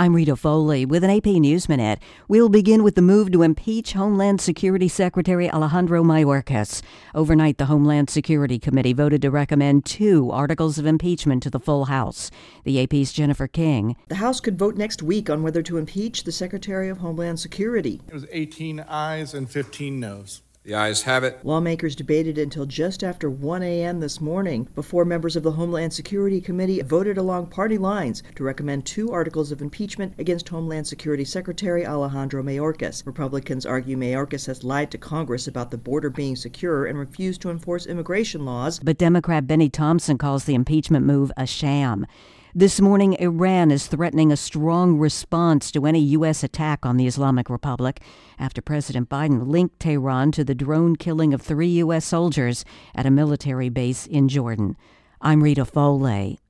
I'm Rita Foley with an AP News Minute. We'll begin with the move to impeach Homeland Security Secretary Alejandro Mayorkas. Overnight, the Homeland Security Committee voted to recommend 2 articles of impeachment to the full House. The AP's Jennifer King. The House could vote next week on whether to impeach the Secretary of Homeland Security. It was 18 ayes and 15 noes. The ayes have it. Lawmakers debated until just after 1 a.m. this morning before members of the Homeland Security Committee voted along party lines to recommend 2 articles of impeachment against Homeland Security Secretary Alejandro Mayorkas. Republicans argue Mayorkas has lied to Congress about the border being secure and refused to enforce immigration laws. But Democrat Benny Thompson calls the impeachment move a sham. This morning, Iran is threatening a strong response to any U.S. attack on the Islamic Republic after President Biden linked Tehran to the drone killing of 3 U.S. soldiers at a military base in Jordan. I'm Rita Foley.